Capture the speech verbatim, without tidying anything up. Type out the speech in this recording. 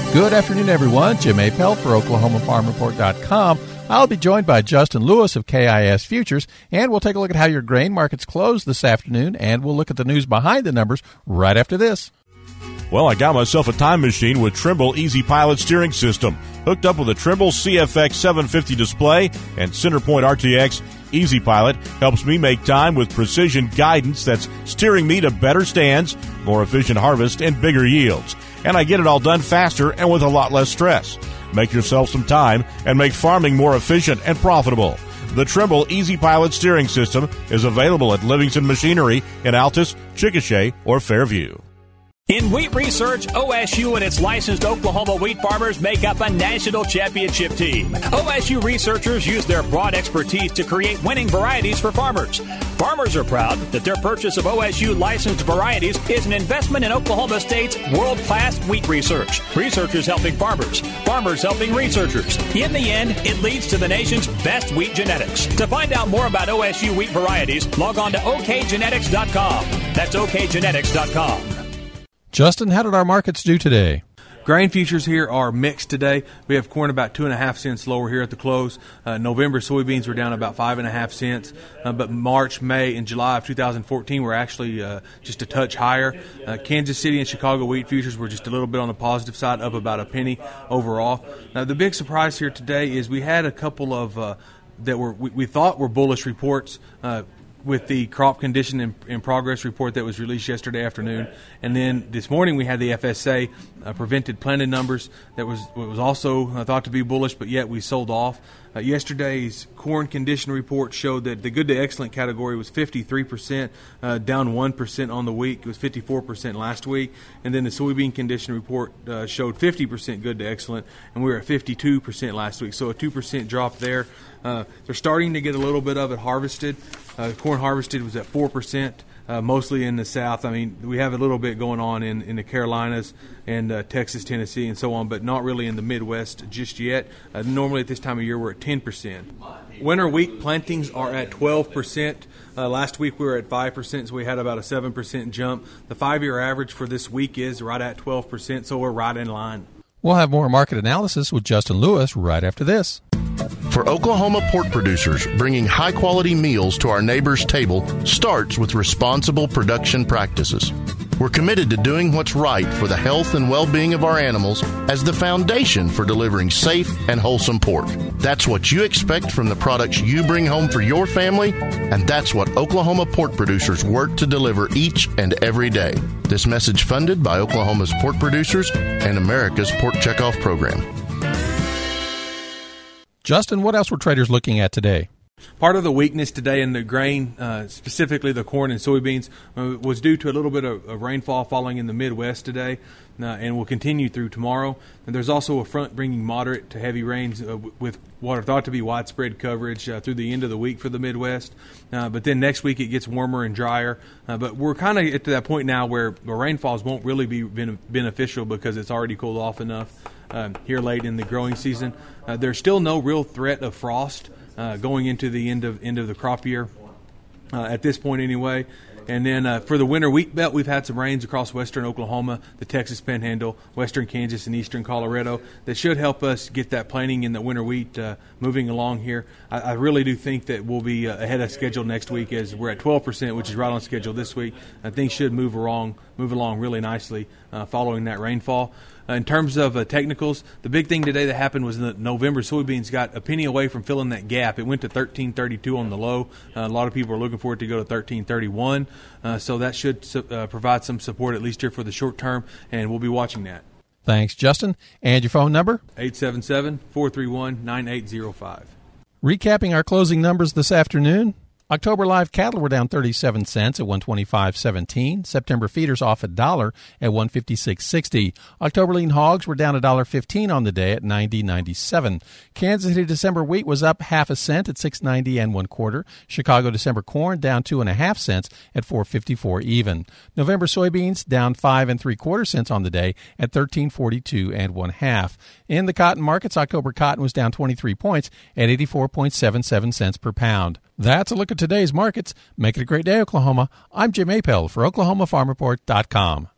Good afternoon, everyone. Jim Appel for Oklahoma Farm Report dot com. I'll be joined by Justin Lewis of K I S Futures, and we'll take a look at how your grain markets closed this afternoon, and we'll look at the news behind the numbers right after this. Well, I got myself a time machine with Trimble Easy Pilot steering system, hooked up with a Trimble C F X seven fifty display and Centerpoint R T X. Easy Pilot helps me make time with precision guidance that's steering me to better stands, more efficient harvest, and bigger yields. And I get it all done faster and with a lot less stress. Make yourself some time and make farming more efficient and profitable. The Trimble Easy Pilot steering system is available at Livingston Machinery in Altus, Chickasha, or Fairview. In wheat research, O S U and its licensed Oklahoma wheat farmers make up a national championship team. O S U researchers use their broad expertise to create winning varieties for farmers. Farmers are proud that their purchase of O S U licensed varieties is an investment in Oklahoma State's world-class wheat research. Researchers helping farmers, farmers helping researchers. In the end, it leads to the nation's best wheat genetics. To find out more about O S U wheat varieties, log on to O K genetics dot com. That's O K genetics dot com. Justin, how did our markets do today? Grain futures here are mixed today. We have corn about two and a half cents lower here at the close. Uh, November soybeans were down about five and a half cents, uh, but March, May, and July of two thousand fourteen were actually uh, just a touch higher. Uh, Kansas City and Chicago wheat futures were just a little bit on the positive side, up about a penny overall. Now, the big surprise here today is we had a couple of uh, that were we, we thought were bullish reports. Uh, with the crop condition in, in progress report that was released yesterday afternoon. And then this morning we had the F S A uh, prevented planted numbers that was was also uh, thought to be bullish, but yet we sold off. Uh, yesterday's corn condition report showed that the good to excellent category was fifty-three percent, uh, down one percent on the week. It was fifty-four percent last week. And then the soybean condition report uh, showed fifty percent good to excellent, and we were at fifty-two percent last week. So a two percent drop there. Uh, they're starting to get a little bit of it harvested. Uh, corn harvested was at four percent, uh, mostly in the South. I mean, we have a little bit going on in, in the Carolinas and uh, Texas, Tennessee, and so on, but not really in the Midwest just yet. Uh, normally at this time of year, we're at ten percent. Winter wheat plantings are at twelve percent. Uh, last week we were at five percent, so we had about a seven percent jump. The five-year average for this week is right at twelve percent, so we're right in line. We'll have more market analysis with Justin Lewis right after this. For Oklahoma pork producers, bringing high-quality meals to our neighbors' table starts with responsible production practices. We're committed to doing what's right for the health and well-being of our animals as the foundation for delivering safe and wholesome pork. That's what you expect from the products you bring home for your family, and that's what Oklahoma pork producers work to deliver each and every day. This message funded by Oklahoma's pork producers and America's Pork Checkoff Program. Justin, what else were traders looking at today? Part of the weakness today in the grain, uh, specifically the corn and soybeans, uh, was due to a little bit of, of rainfall falling in the Midwest today, uh, and will continue through tomorrow. And there's also a front bringing moderate to heavy rains uh, with what are thought to be widespread coverage uh, through the end of the week for the Midwest. Uh, but then next week it gets warmer and drier. Uh, but we're kind of at that point now where the rainfalls won't really be ben- beneficial because it's already cooled off enough uh, here late in the growing season. Uh, there's still no real threat of frost Uh, going into the end of end of the crop year uh, at this point anyway. And then uh, for the winter wheat belt, we've had some rains across western Oklahoma, the Texas Panhandle, western Kansas, and eastern Colorado that should help us get that planting in the winter wheat uh, moving along here. I, I really do think that we'll be uh, ahead of schedule next week as we're at twelve percent, which is right on schedule this week. Uh, things should move along, move along really nicely uh, following that rainfall. Uh, in terms of uh, technicals, the big thing today that happened was that November soybeans got a penny away from filling that gap. It went to thirteen thirty-two on the low. Uh, a lot of people are looking for it to go to thirteen thirty-one, uh, so that should uh, provide some support at least here for the short term, and we'll be watching that. Thanks, Justin. And your phone number? eight seven seven, four three one, nine eight zero five. Recapping our closing numbers this afternoon. October live cattle were down thirty-seven cents at one twenty-five seventeen. September feeders off a dollar at one fifty-six sixty. October lean hogs were down a dollar fifteen on the day at ninety ninety-seven. Kansas City December wheat was up half a cent at six ninety and one quarter. Chicago December corn down two and a half cents at four fifty-four even. November soybeans down five and three quarter cents on the day at thirteen forty-two and one half. In the cotton markets, October cotton was down twenty-three points at eighty-four point seven seven cents per pound. That's a look at today's markets. Make it a great day, Oklahoma. I'm Jim Appel for Oklahoma Farm Report dot com.